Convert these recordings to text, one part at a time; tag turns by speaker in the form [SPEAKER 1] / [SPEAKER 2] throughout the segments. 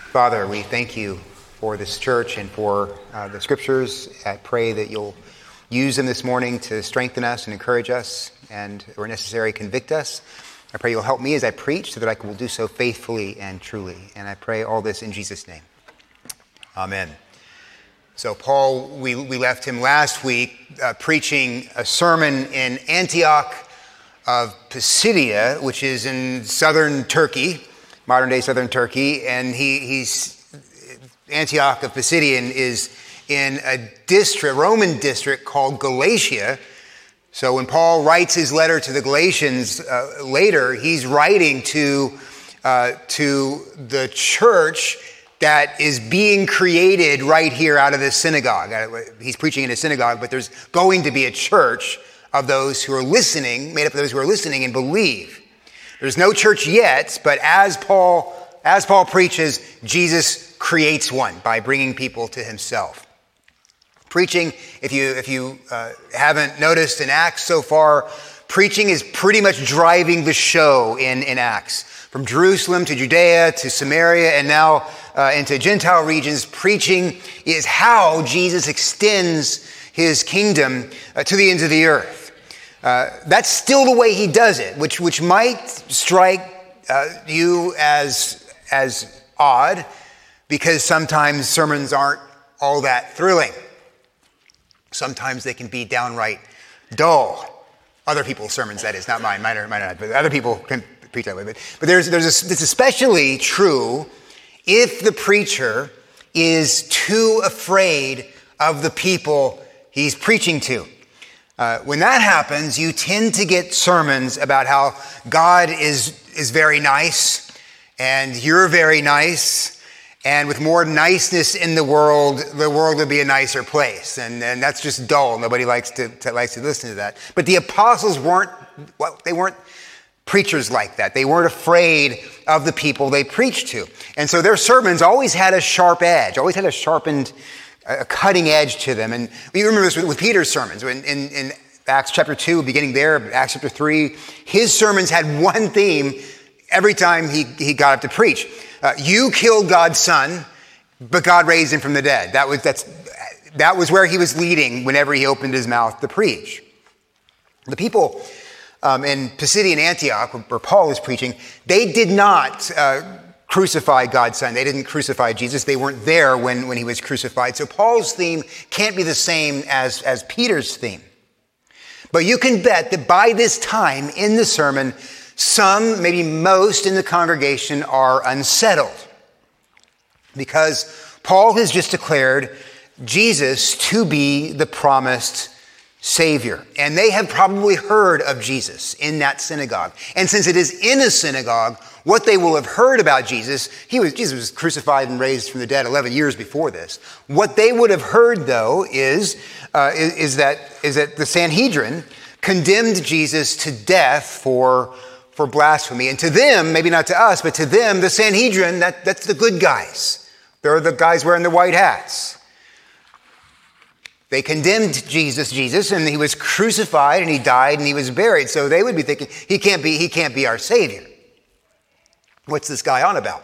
[SPEAKER 1] Father, we thank you for this church and for the scriptures. I pray that you'll use them this morning to strengthen us and encourage us and, where necessary, convict us. I pray you'll help me as I preach so that I will do so faithfully and truly. And I pray all this in Jesus' name. Amen. So Paul, we left him last week preaching a sermon in Antioch of Pisidia, which is in southern Turkey, modern-day southern Turkey, and Antioch of Pisidian is in a Roman district called Galatia. So when Paul writes his letter to the Galatians later, he's writing to the church that is being created right here out of this synagogue. He's preaching in a synagogue, but there's going to be a church of those who are listening, made up of those who are listening and believe. There's no church yet, but as Paul preaches, Jesus creates one by bringing people to himself. Preaching, if you haven't noticed in Acts so far, preaching is pretty much driving the show in Acts. From Jerusalem to Judea to Samaria and now into Gentile regions, preaching is how Jesus extends his kingdom to the ends of the earth. That's still the way he does it, which might strike you as odd, because sometimes sermons aren't all that thrilling. Sometimes they can be downright dull. Other people's sermons, that is, not mine. Mine are not, but other people can preach that way. But it's especially true if the preacher is too afraid of the people he's preaching to. When that happens, you tend to get sermons about how God is very nice, and you're very nice, and with more niceness in the world would be a nicer place. And that's just dull. Nobody likes to listen to that. But the apostles weren't preachers like that. They weren't afraid of the people they preached to. And so their sermons always had a sharp edge, always had a cutting edge to them. And you remember this with Peter's sermons. In Acts chapter 2, beginning there, Acts chapter 3, his sermons had one theme every time he got up to preach. You killed God's son, but God raised him from the dead. That was where he was leading whenever he opened his mouth to preach. The people in Pisidian Antioch, where Paul is preaching, they did not crucify God's son. They didn't crucify Jesus. They weren't there when he was crucified. So Paul's theme can't be the same as Peter's theme. But you can bet that by this time in the sermon, some, maybe most in the congregation are unsettled, because Paul has just declared Jesus to be the promised Savior. And they have probably heard of Jesus in that synagogue. And since it is in a synagogue, what they will have heard about Jesus was crucified and raised from the dead 11 years before this. What they would have heard, though, is that the Sanhedrin condemned Jesus to death for blasphemy. And to them, maybe not to us, but to them, the Sanhedrin, that's the good guys. They're the guys wearing the white hats. They condemned Jesus, and he was crucified, and he died, and he was buried. So they would be thinking, he can't be our Savior. What's this guy on about?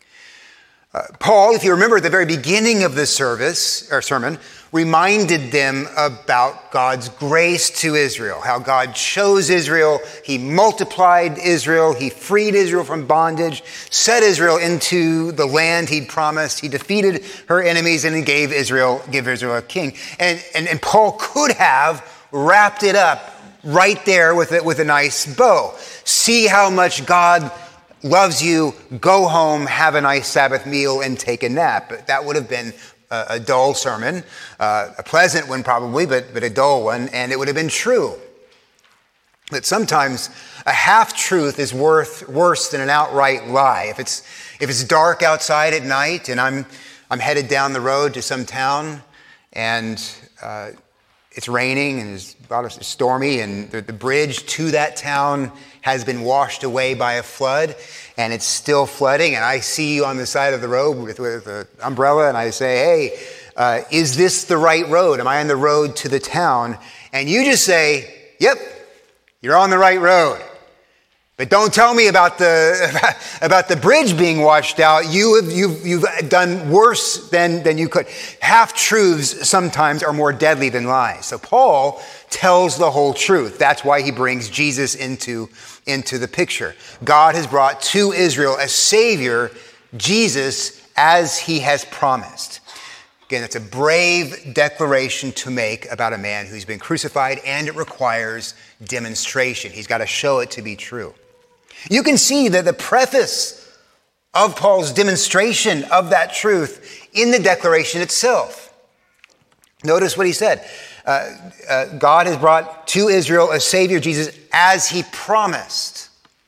[SPEAKER 1] Paul, if you remember at the very beginning of this sermon, reminded them about God's grace to Israel, how God chose Israel, he multiplied Israel, he freed Israel from bondage, set Israel into the land he'd promised, he defeated her enemies, and he gave Israel a king. And Paul could have wrapped it up right there with a nice bow. See how much God loves you, go home, have a nice Sabbath meal, and take a nap. But that would have been a dull sermon, a pleasant one probably, but a dull one, and it would have been true. That sometimes a half-truth is worse than an outright lie. If it's dark outside at night and I'm headed down the road to some town and it's raining and it's stormy and the bridge to that town has been washed away by a flood and it's still flooding, and I see you on the side of the road with an umbrella, and I say, hey, is this the right road? Am I on the road to the town? And you just say, yep, you're on the right road. But don't tell me about the bridge being washed out. You've done worse than you could. Half-truths sometimes are more deadly than lies. So Paul tells the whole truth. That's why he brings Jesus into the picture. God has brought to Israel a Savior, Jesus, as he has promised. Again, it's a brave declaration to make about a man who's been crucified, and it requires demonstration. He's got to show it to be true. You can see that the preface of Paul's demonstration of that truth in the declaration itself. Notice what he said. God has brought to Israel a Savior, Jesus, as he promised.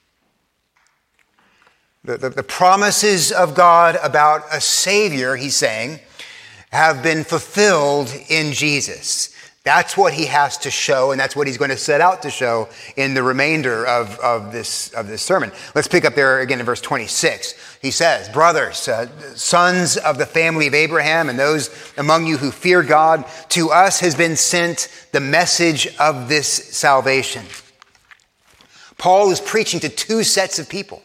[SPEAKER 1] The promises of God about a Savior, he's saying, have been fulfilled in Jesus. That's what he has to show, and that's what he's going to set out to show in the remainder of this sermon. Let's pick up there again in verse 26. He says, brothers, sons of the family of Abraham, and those among you who fear God, to us has been sent the message of this salvation. Paul is preaching to two sets of people.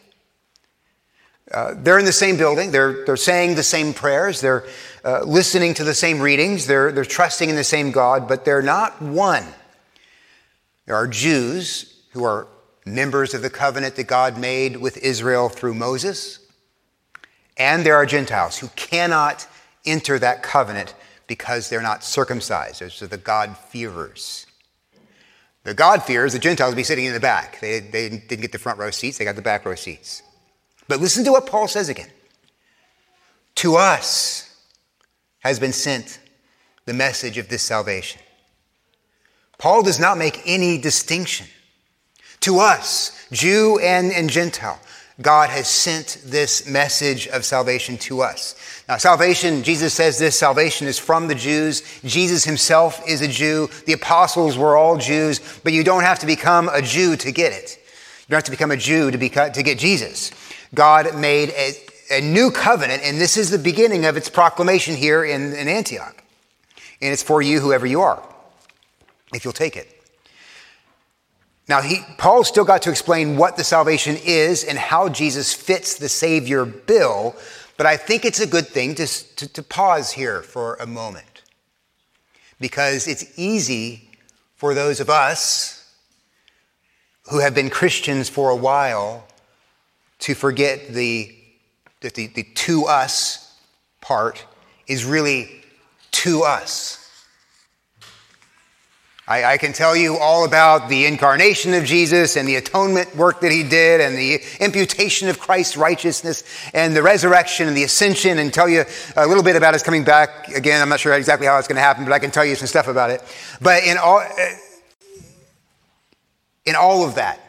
[SPEAKER 1] They're in the same building. They're saying the same prayers. They're listening to the same readings. They're trusting in the same God, but they're not one. There are Jews who are members of the covenant that God made with Israel through Moses, and there are Gentiles who cannot enter that covenant because they're not circumcised. Those are the God-fearers. The God-fearers, the Gentiles, will be sitting in the back. They didn't get the front row seats. They got the back row seats. But listen to what Paul says again. To us has been sent the message of this salvation. Paul does not make any distinction. To us, Jew and Gentile, God has sent this message of salvation to us. Now, salvation, Jesus says this, salvation is from the Jews. Jesus himself is a Jew. The apostles were all Jews, but you don't have to become a Jew to get it. You don't have to become a Jew to get Jesus. God made a new covenant, and this is the beginning of its proclamation here in Antioch. And it's for you, whoever you are, if you'll take it. Now, Paul's still got to explain what the salvation is and how Jesus fits the Savior bill, but I think it's a good thing to pause here for a moment, because it's easy for those of us who have been Christians for a while to forget the to us part is really to us. I can tell you all about the incarnation of Jesus and the atonement work that he did and the imputation of Christ's righteousness and the resurrection and the ascension, and tell you a little bit about his coming back. Again, I'm not sure exactly how it's going to happen, but I can tell you some stuff about it. But in all of that,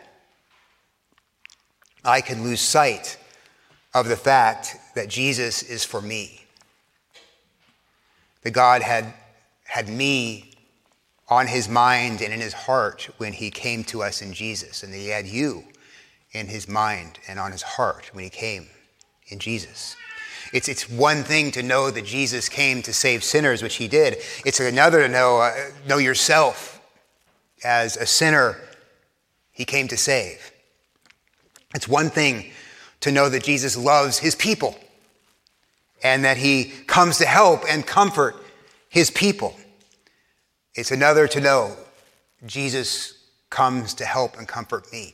[SPEAKER 1] I can lose sight of the fact that Jesus is for me. That God had me on his mind and in his heart when he came to us in Jesus, and that he had you in his mind and on his heart when he came in Jesus. It's one thing to know that Jesus came to save sinners, which he did. It's another to know yourself as a sinner he came to save. It's one thing to know that Jesus loves his people and that he comes to help and comfort his people. It's another to know Jesus comes to help and comfort me.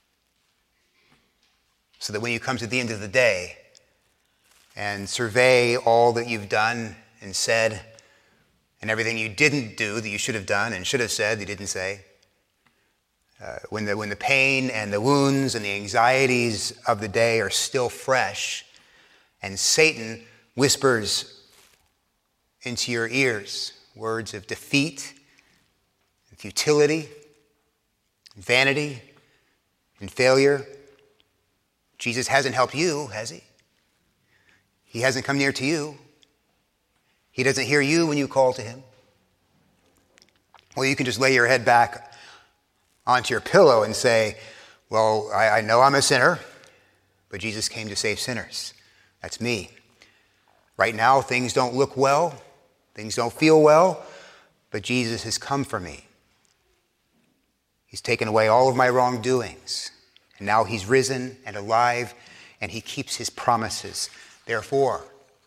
[SPEAKER 1] So that when you come to the end of the day and survey all that you've done and said and everything you didn't do that you should have done and should have said that you didn't say, when the pain and the wounds and the anxieties of the day are still fresh, and Satan whispers into your ears words of defeat and futility, and vanity and failure, Jesus hasn't helped you, has he? He hasn't come near to you. He doesn't hear you when you call to him. Well, you can just lay your head back onto your pillow and say, well, I know I'm a sinner, but Jesus came to save sinners. That's me. Right now, things don't look well. Things don't feel well, but Jesus has come for me. He's taken away all of my wrongdoings, And now he's risen and alive, and he keeps his promises. Therefore,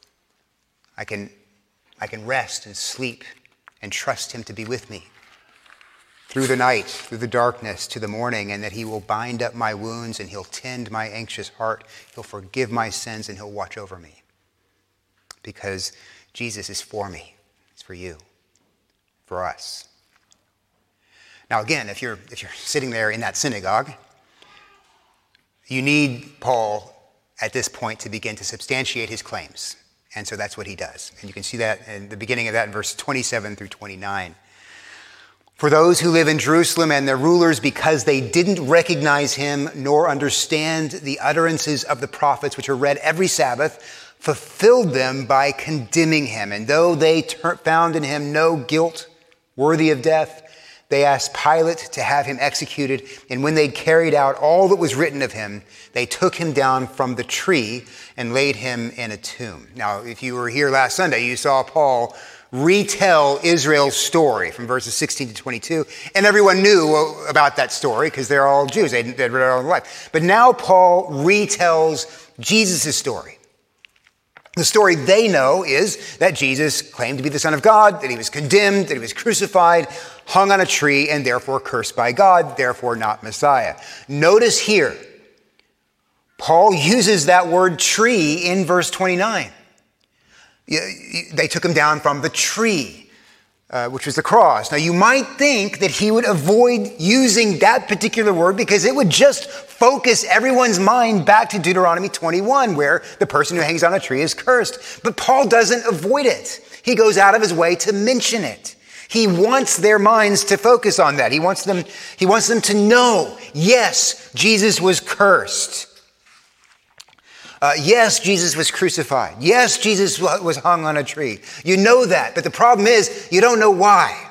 [SPEAKER 1] I can rest and sleep and trust him to be with me through the night, through the darkness, to the morning, and that he will bind up my wounds and he'll tend my anxious heart. He'll forgive my sins and he'll watch over me. Because Jesus is for me. It's for you, for us. Now again, if you're sitting there in that synagogue, you need Paul at this point to begin to substantiate his claims. And so that's what he does. And you can see that in the beginning of that in verse 27 through 29. For those who live in Jerusalem and their rulers, because they didn't recognize him nor understand the utterances of the prophets, which are read every Sabbath, fulfilled them by condemning him. And though they found in him no guilt worthy of death, they asked Pilate to have him executed. And when they'd carried out all that was written of him, they took him down from the tree and laid him in a tomb. Now, if you were here last Sunday, you saw Paul retell Israel's story from verses 16 to 22. And everyone knew about that story because they're all Jews. They'd read it all their life. But now Paul retells Jesus' story. The story they know is that Jesus claimed to be the Son of God, that he was condemned, that he was crucified, hung on a tree, and therefore cursed by God, therefore not Messiah. Notice here, Paul uses that word tree in verse 29. They took him down from the tree, which was the cross. Now, you might think that he would avoid using that particular word because it would just focus everyone's mind back to Deuteronomy 21, where the person who hangs on a tree is cursed. But Paul doesn't avoid it. He goes out of his way to mention it. He wants their minds to focus on that. He wants them to know, yes, Jesus was cursed. Yes, Jesus was crucified. Yes, Jesus was hung on a tree. You know that, but the problem is you don't know why.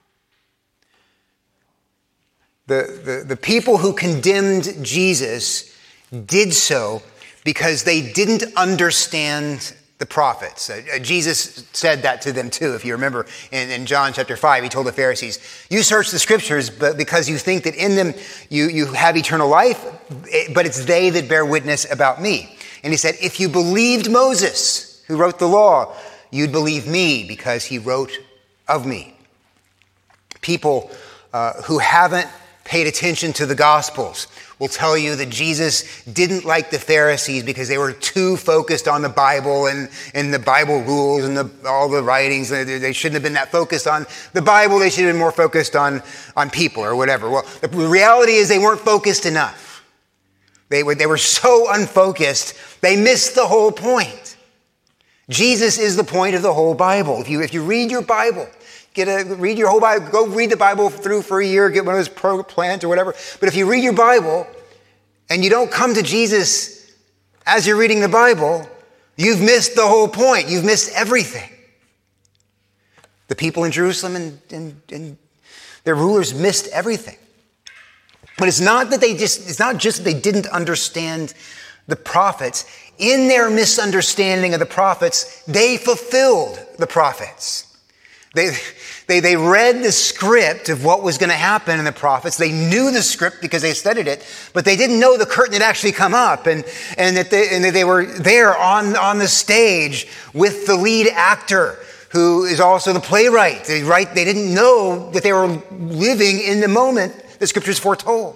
[SPEAKER 1] The people who condemned Jesus did so because they didn't understand the prophets. Jesus said that to them too. If you remember in John chapter 5, he told the Pharisees, you search the scriptures but because you think that in them you have eternal life, but it's they that bear witness about me. And he said, if you believed Moses, who wrote the law, you'd believe me because he wrote of me. People who haven't paid attention to the Gospels will tell you that Jesus didn't like the Pharisees because they were too focused on the Bible and the Bible rules and all the writings. They shouldn't have been that focused on the Bible. They should have been more focused on people or whatever. Well, the reality is they weren't focused enough. They were so unfocused, they missed the whole point. Jesus is the point of the whole Bible. If you read your Bible, read your whole Bible, go read the Bible through for a year, get one of those pro plans or whatever. But if you read your Bible and you don't come to Jesus as you're reading the Bible, you've missed the whole point. You've missed everything. The people in Jerusalem and their rulers missed everything. But it's not just that they didn't understand the prophets. In their misunderstanding of the prophets, they fulfilled the prophets. They read the script of what was going to happen in the prophets. They knew the script because they studied it, but they didn't know the curtain had actually come up and that they were there on the stage with the lead actor, who is also the playwright. They didn't know that they were living in the moment the scriptures foretold.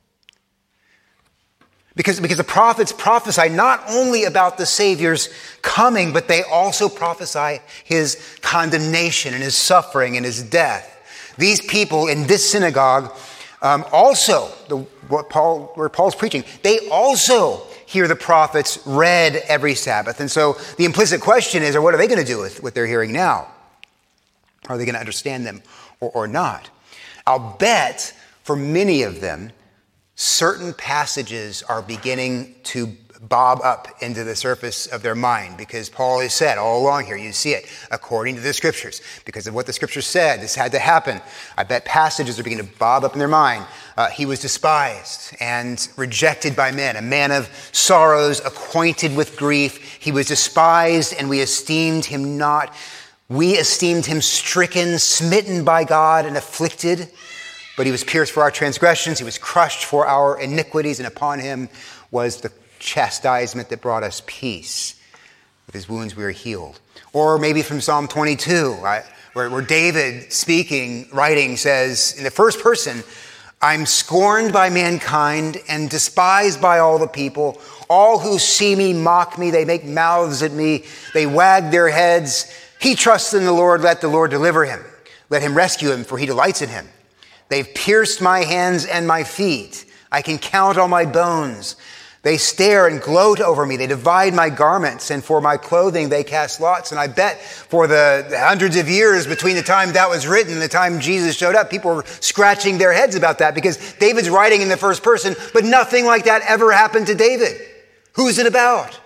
[SPEAKER 1] Because the prophets prophesy not only about the Savior's coming, but they also prophesy his condemnation and his suffering and his death. These people in this synagogue where Paul's preaching, they also hear the prophets read every Sabbath. And so the implicit question is, what are they going to do with what they're hearing now? Are they going to understand them or not? I'll bet for many of them, certain passages are beginning to bob up into the surface of their mind because Paul has said all along here, you see it, according to the scriptures. Because of what the scriptures said, this had to happen. I bet passages are beginning to bob up in their mind. He was despised and rejected by men, a man of sorrows, acquainted with grief. He was despised and we esteemed him not. We esteemed him stricken, smitten by God and afflicted. But he was pierced for our transgressions. He was crushed for our iniquities. And upon him was the chastisement that brought us peace. With his wounds we are healed. Or maybe from Psalm 22, where David writing says in the first person, I'm scorned by mankind and despised by all the people. All who see me mock me. They make mouths at me. They wag their heads. He trusts in the Lord. Let the Lord deliver him. Let him rescue him, for he delights in him. They've pierced my hands and my feet. I can count all my bones. They stare and gloat over me. They divide my garments, and for my clothing they cast lots. And I bet for the hundreds of years between the time that was written and the time Jesus showed up, people were scratching their heads about that because David's writing in the first person, but nothing like that ever happened to David. Who's it about?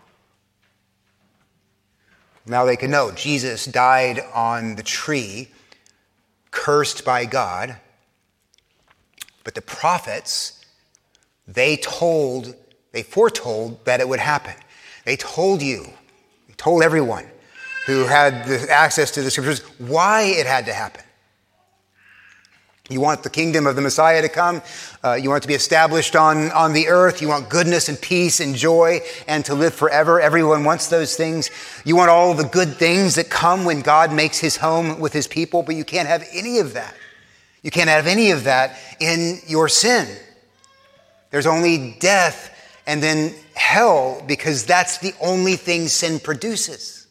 [SPEAKER 1] Now they can know Jesus died on the tree, cursed by God. But the prophets, they foretold that it would happen. They told everyone who had the access to the scriptures why it had to happen. You want the kingdom of the Messiah to come. You want it to be established on the earth. You want goodness and peace and joy and to live forever. Everyone wants those things. You want all the good things that come when God makes his home with his people, but you can't have any of that. You can't have any of that in your sin. There's only death and then hell because that's the only thing sin produces.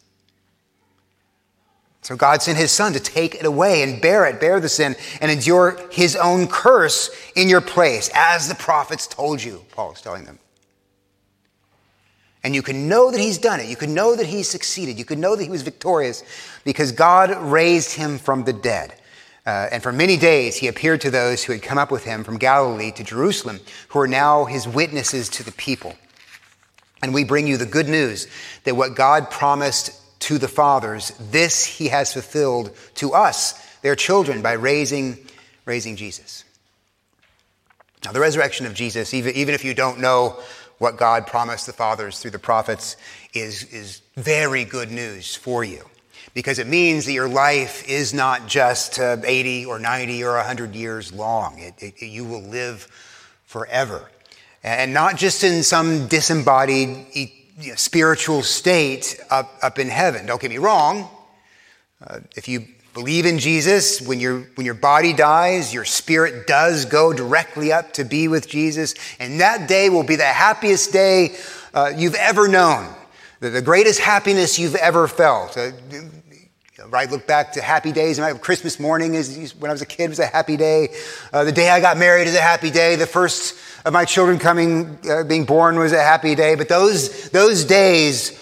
[SPEAKER 1] So God sent his son to take it away and bear the sin and endure his own curse in your place, as the prophets told you, Paul is telling them. And you can know that he's done it. You can know that he succeeded. You can know that he was victorious because God raised him from the dead. And for many days he appeared to those who had come up with him from Galilee to Jerusalem, who are now his witnesses to the people. And we bring you the good news that what God promised to the fathers, this he has fulfilled to us, their children, by raising Jesus. Now, the resurrection of Jesus, even if you don't know what God promised the fathers through the prophets, is very good news for you. Because it means that your life is not just 80 or 90 or 100 years long. You will live forever. And not just in some disembodied spiritual state up in heaven. Don't get me wrong. If you believe in Jesus, when your body dies, your spirit does go directly up to be with Jesus. And that day will be the happiest day you've ever known. The greatest happiness you've ever felt. Right, look back to happy days. Christmas morning when I was a kid was a happy day. The day I got married is a happy day. The first of my children being born was a happy day. But those days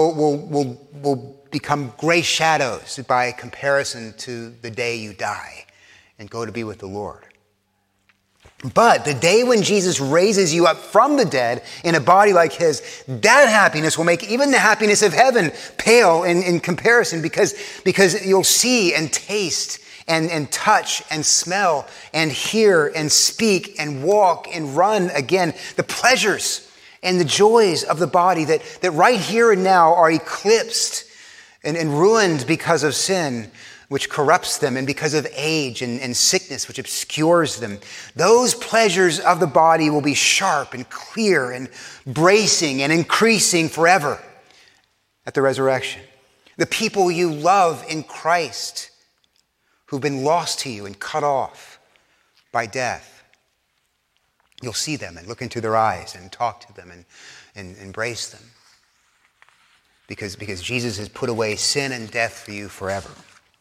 [SPEAKER 1] will become gray shadows by comparison to the day you die and go to be with the Lord. But the day when Jesus raises you up from the dead in a body like his, that happiness will make even the happiness of heaven pale in comparison because you'll see and taste and touch and smell and hear and speak and walk and run again. The pleasures and the joys of the body that right here and now are eclipsed and ruined because of sin, which corrupts them, and because of age and sickness, which obscures them. Those pleasures of the body will be sharp and clear and bracing and increasing forever at the resurrection. The people you love in Christ who've been lost to you and cut off by death, you'll see them and look into their eyes and talk to them and embrace them because Jesus has put away sin and death for you forever.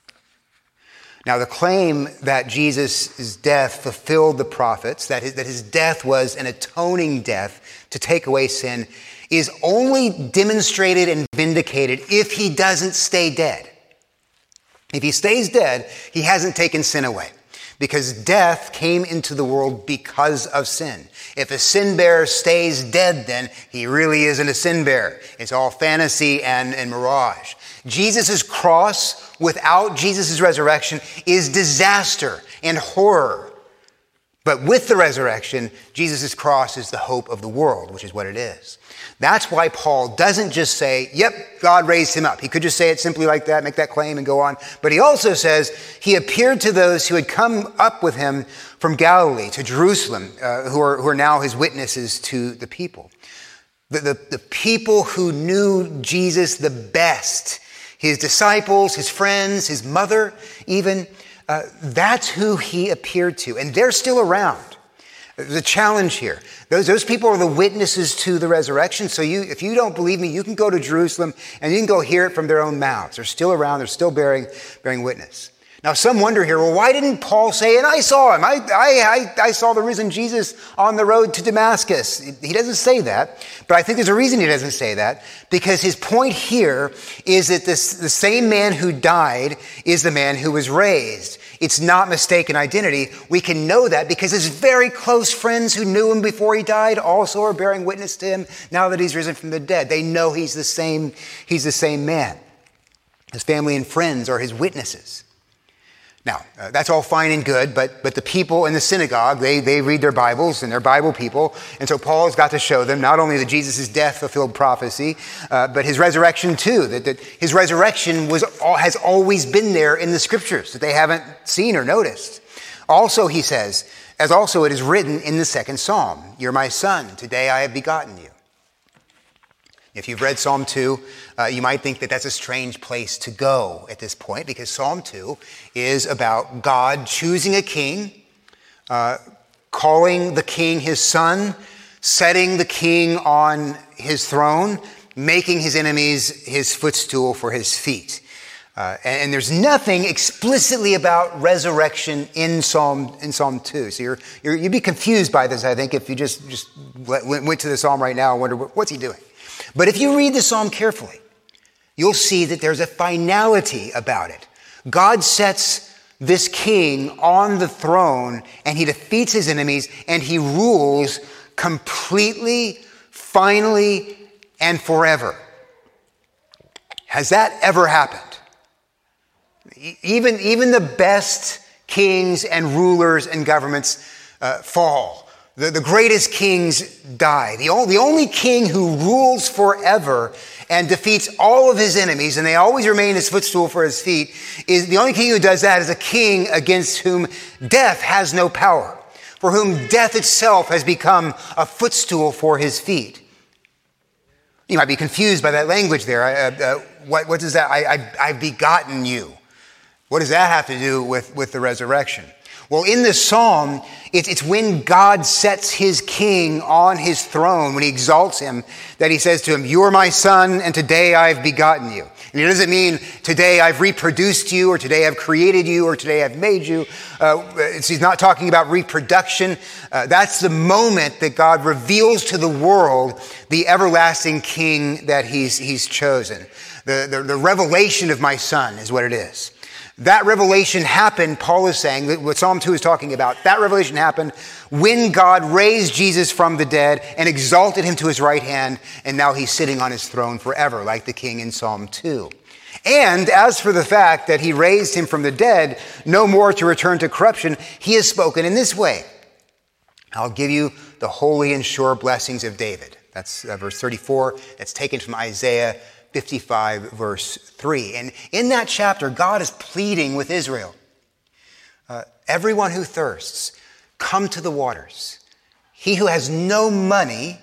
[SPEAKER 1] Now, the claim that Jesus' death fulfilled the prophets, that his death was an atoning death to take away sin, is only demonstrated and vindicated if he doesn't stay dead. If he stays dead, he hasn't taken sin away, because death came into the world because of sin. If a sin bearer stays dead, then he really isn't a sin bearer. It's all fantasy and mirage. Jesus' cross without Jesus' resurrection is disaster and horror. But with the resurrection, Jesus' cross is the hope of the world, which is what it is. That's why Paul doesn't just say, yep, God raised him up. He could just say it simply like that, make that claim and go on. But he also says he appeared to those who had come up with him from Galilee to Jerusalem, who are now his witnesses to the people. The people who knew Jesus the best, his disciples, his friends, his mother even, that's who he appeared to. And they're still around. There's a challenge here. Those people are the witnesses to the resurrection. So if you don't believe me, you can go to Jerusalem and you can go hear it from their own mouths. They're still around. They're still bearing witness. Now, some wonder here, well, why didn't Paul say, and I saw him. I saw the risen Jesus on the road to Damascus. He doesn't say that, but I think there's a reason he doesn't say that, because his point here is that the same man who died is the man who was raised. It's not mistaken identity. We can know that because his very close friends who knew him before he died also are bearing witness to him now that he's risen from the dead. They know he's the same man. His family and friends are his witnesses. Now, that's all fine and good, but the people in the synagogue, they read their Bibles and they're Bible people. And so Paul's got to show them not only that Jesus' death fulfilled prophecy, but his resurrection too, that his resurrection has always been there in the scriptures that they haven't seen or noticed. Also, he says, as also it is written in the second Psalm, "You're my son, today I have begotten you." If you've read Psalm 2, you might think that that's a strange place to go at this point, because Psalm 2 is about God choosing a king, calling the king his son, setting the king on his throne, making his enemies his footstool for his feet. And there's nothing explicitly about resurrection in Psalm 2. So you'd be confused by this, I think, if you just went to the Psalm right now and wonder, what's he doing? But if you read the Psalm carefully, you'll see that there's a finality about it. God sets this king on the throne and he defeats his enemies and he rules completely, finally, and forever. Has that ever happened? Even the best kings and rulers and governments fall. The greatest kings die. The only king who rules forever and defeats all of his enemies, and they always remain his footstool for his feet, is the only king who does that is a king against whom death has no power, for whom death itself has become a footstool for his feet. You might be confused by that language there. What does that? I've begotten you. What does that have to do with the resurrection? Well, in this psalm, it's when God sets his king on his throne, when he exalts him, that he says to him, "You're my son, and today I've begotten you." And it doesn't mean today I've reproduced you, or today I've created you, or today I've made you. He's not talking about reproduction. That's the moment that God reveals to the world the everlasting king that he's chosen. The revelation of my son is what it is. That revelation happened, Paul is saying, what Psalm 2 is talking about, that revelation happened when God raised Jesus from the dead and exalted him to his right hand, and now he's sitting on his throne forever, like the king in Psalm 2. And as for the fact that he raised him from the dead, no more to return to corruption, he has spoken in this way: "I'll give you the holy and sure blessings of David." That's verse 34. That's taken from Isaiah 55, verse 3. And in that chapter, God is pleading with Israel. Everyone who thirsts, come to the waters. He who has no money,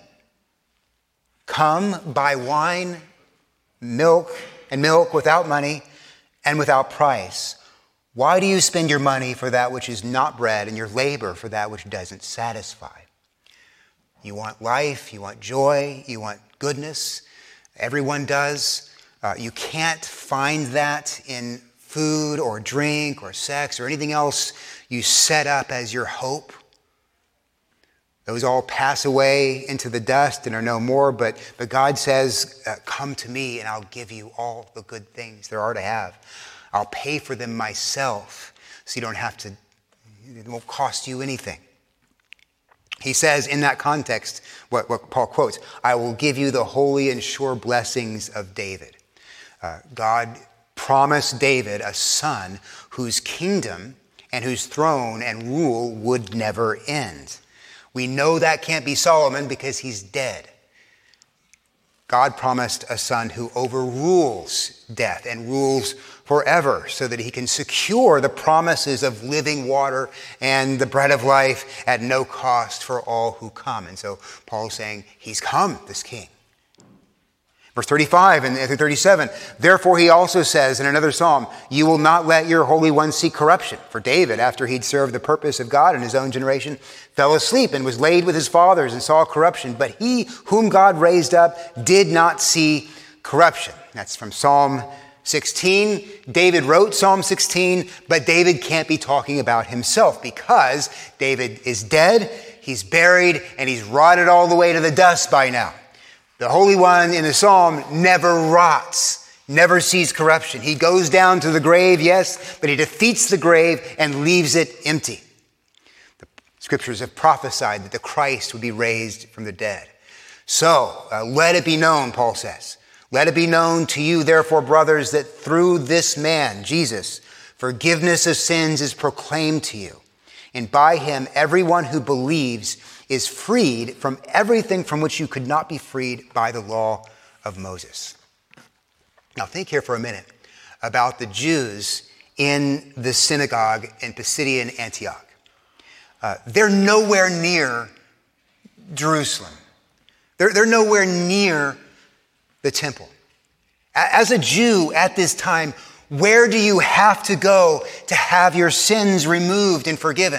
[SPEAKER 1] come buy wine, milk without money and without price. Why do you spend your money for that which is not bread and your labor for that which doesn't satisfy? You want life, you want joy, you want goodness. Everyone does. You can't find that in food or drink or sex or anything else you set up as your hope. Those all pass away into the dust and are no more, but God says, "Come to me and I'll give you all the good things there are to have. I'll pay for them myself so you don't have to, it won't cost you anything." He says in that context, what Paul quotes, "I will give you the holy and sure blessings of David." God promised David a son whose kingdom and whose throne and rule would never end. We know that can't be Solomon because he's dead. God promised a son who overrules death and rules forever so that he can secure the promises of living water and the bread of life at no cost for all who come. And so Paul's saying he's come, this king. Verse 35 and 37, therefore he also says in another psalm, you will not let your Holy One see corruption. For David, after he'd served the purpose of God in his own generation, fell asleep and was laid with his fathers and saw corruption. But he whom God raised up did not see corruption. That's from Psalm 16. David wrote Psalm 16, but David can't be talking about himself because David is dead, he's buried, and he's rotted all the way to the dust by now. The Holy One in the Psalm never rots, never sees corruption. He goes down to the grave, yes, but he defeats the grave and leaves it empty. The scriptures have prophesied that the Christ would be raised from the dead. So let it be known, Paul says, let it be known to you, therefore, brothers, that through this man, Jesus, forgiveness of sins is proclaimed to you. And by him, everyone who believes is freed from everything from which you could not be freed by the law of Moses. Now think here for a minute about the Jews in the synagogue in Pisidian Antioch. They're nowhere near Jerusalem. They're nowhere near the temple. As a Jew at this time, where do you have to go to have your sins removed and forgiven?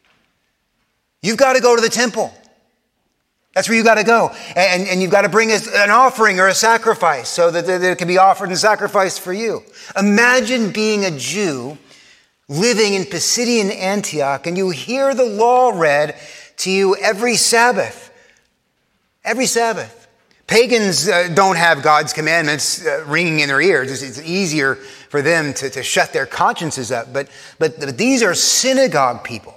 [SPEAKER 1] You've got to go to the temple. That's where you've got to go. And you've got to bring an offering or a sacrifice so that it can be offered and sacrificed for you. Imagine being a Jew living in Pisidian Antioch and you hear the law read to you every Sabbath. Every Sabbath. Pagans don't have God's commandments ringing in their ears. It's easier for them to shut their consciences up. But these are synagogue people.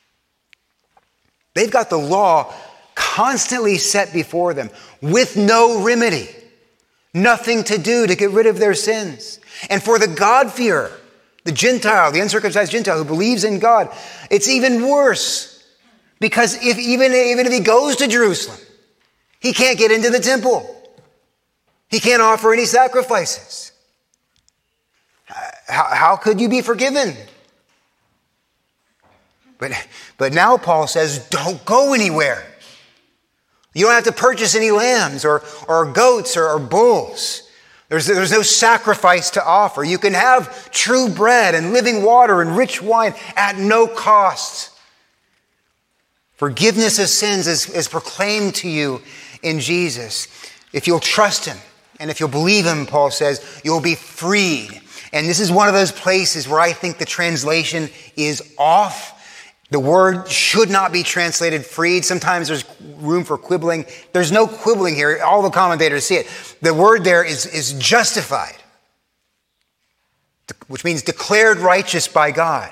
[SPEAKER 1] They've got the law constantly set before them with no remedy, nothing to do to get rid of their sins. And for the God-fearer, the Gentile, the uncircumcised Gentile who believes in God, it's even worse because even if he goes to Jerusalem, he can't get into the temple. He can't offer any sacrifices. How could you be forgiven? But now Paul says, don't go anywhere. You don't have to purchase any lambs or goats or bulls. There's no sacrifice to offer. You can have true bread and living water and rich wine at no cost. Forgiveness of sins is proclaimed to you in Jesus. If you'll trust him and if you'll believe him, Paul says, you'll be freed. And this is one of those places where I think the translation is off. The word should not be translated freed. Sometimes there's room for quibbling. There's no quibbling here. All the commentators see it. The word there is justified, which means declared righteous by God.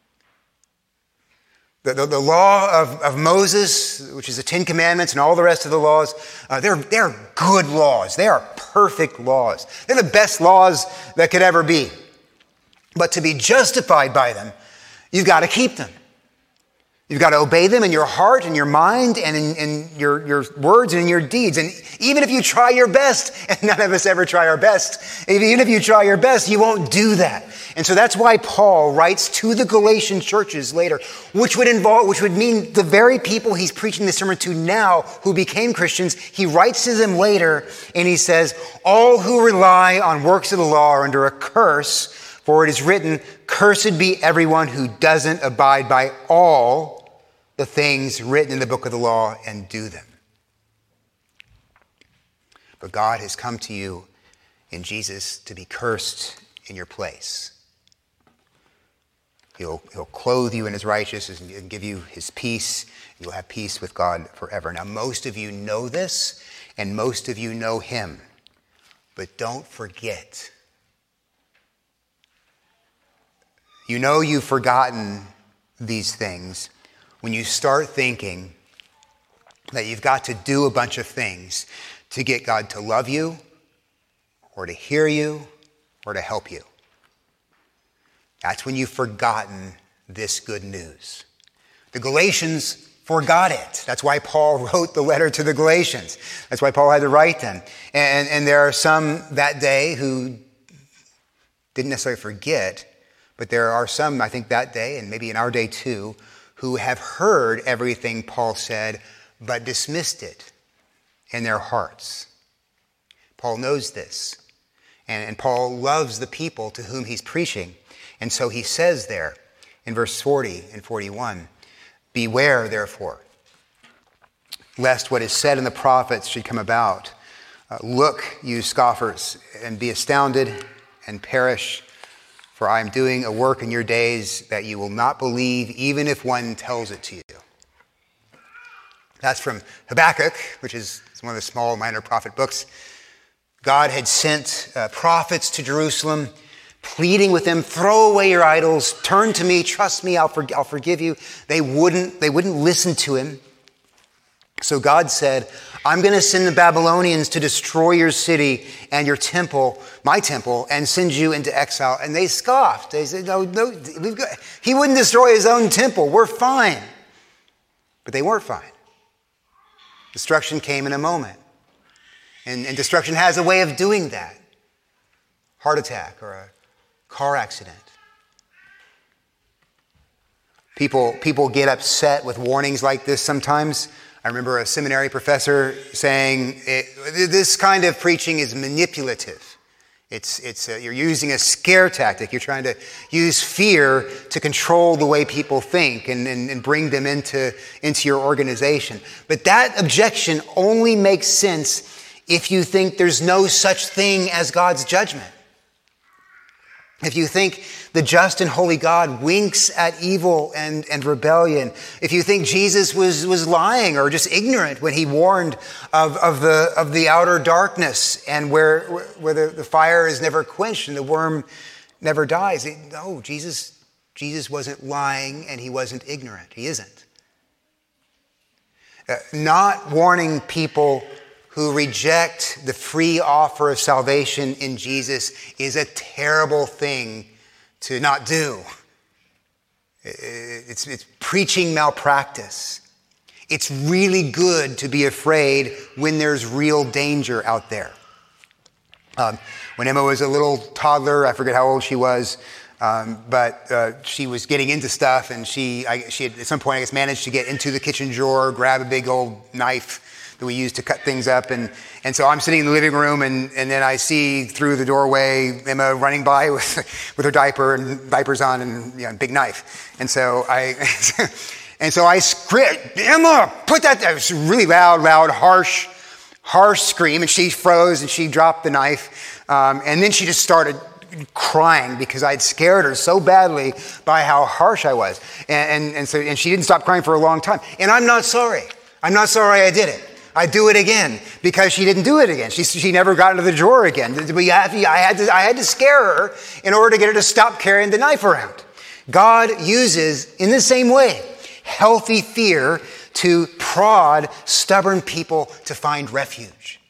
[SPEAKER 1] The law of Moses, which is the Ten Commandments and all the rest of the laws, they're good laws. They are perfect laws. They're the best laws that could ever be. But to be justified by them, you've got to keep them. You've got to obey them in your heart and your mind and in your words and in your deeds. And even if you try your best, and none of us ever try our best, even if you try your best, you won't do that. And so that's why Paul writes to the Galatian churches later, which would mean the very people he's preaching this sermon to now who became Christians. He writes to them later and he says, all who rely on works of the law are under a curse, for it is written, cursed be everyone who doesn't abide by all the things written in the book of the law and do them. But God has come to you in Jesus to be cursed in your place. He'll clothe you in his righteousness and give you his peace. You'll have peace with God forever. Now, most of you know this, and most of you know him. But don't forget. You know you've forgotten these things when you start thinking that you've got to do a bunch of things to get God to love you or to hear you or to help you. That's when you've forgotten this good news. The Galatians forgot it. That's why Paul wrote the letter to the Galatians. That's why Paul had to write them. And there are some that day who didn't necessarily forget, but there are some, I think, that day, and maybe in our day too, who have heard everything Paul said, but dismissed it in their hearts. Paul knows this. And Paul loves the people to whom he's preaching. And so he says there in verse 40 and 41, beware, therefore, lest what is said in the prophets should come about. Look, you scoffers, and be astounded and perish, for I am doing a work in your days that you will not believe, even if one tells it to you. That's from Habakkuk, which is one of the small minor prophet books. God had sent prophets to Jerusalem, pleading with them, throw away your idols, turn to me, trust me, I'll forgive you. They wouldn't listen to him. So God said, I'm going to send the Babylonians to destroy your city and your temple, my temple, and send you into exile. And they scoffed. They said, no, he wouldn't destroy his own temple. We're fine. But they weren't fine. Destruction came in a moment. And destruction has a way of doing that. Heart attack or a car accident. People get upset with warnings like this sometimes. I remember a seminary professor saying, this kind of preaching is manipulative. You're using a scare tactic. You're trying to use fear to control the way people think and bring them into your organization. But that objection only makes sense if you think there's no such thing as God's judgment. If you think the just and holy God winks at evil and rebellion, if you think Jesus was lying or just ignorant when he warned of the outer darkness and where the fire is never quenched and the worm never dies. No, Jesus wasn't lying and he wasn't ignorant. He isn't. Not warning people who reject the free offer of salvation in Jesus is a terrible thing to not do. It's preaching malpractice. It's really good to be afraid when there's real danger out there. When Emma was a little toddler, I forget how old she was, but she was getting into stuff, and she had at some point, I guess, managed to get into the kitchen drawer, grab a big old knife that we use to cut things up. And so I'm sitting in the living room, and then I see through the doorway Emma running by with her diapers on and a big knife. And so I screamed, Emma, put that down. It was a really loud, harsh scream. And she froze and she dropped the knife. And then she just started crying because I'd scared her so badly by how harsh I was. And she didn't stop crying for a long time. And I'm not sorry. I'm not sorry I did it. I do it again because she didn't do it again. She never got into the drawer again. I had to scare her in order to get her to stop carrying the knife around. God uses, in the same way, healthy fear to prod stubborn people to find refuge.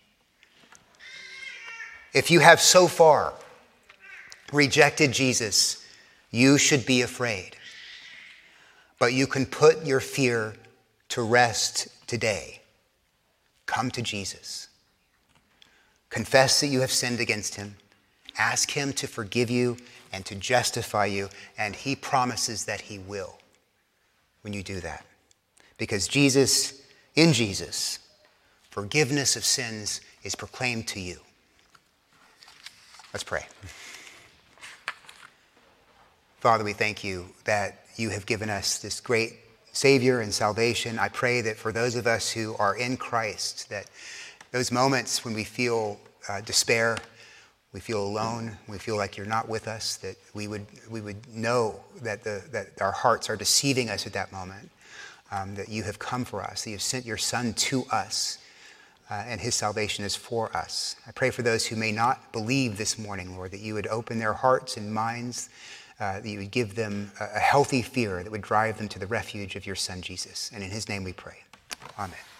[SPEAKER 1] If you have so far rejected Jesus, you should be afraid. But you can put your fear to rest today. Come to Jesus. Confess that you have sinned against him. Ask him to forgive you and to justify you, and he promises that he will when you do that. Because in Jesus, forgiveness of sins is proclaimed to you. Let's pray. Father, we thank you that you have given us this great Savior and salvation. I pray that for those of us who are in Christ, that those moments when we feel despair, we feel alone, we feel like you're not with us, that we would know that our hearts are deceiving us at that moment, that you have come for us, that you've sent your Son to us, and his salvation is for us. I pray for those who may not believe this morning, Lord, that you would open their hearts and minds, that you would give them a healthy fear that would drive them to the refuge of your Son, Jesus. And in his name we pray. Amen.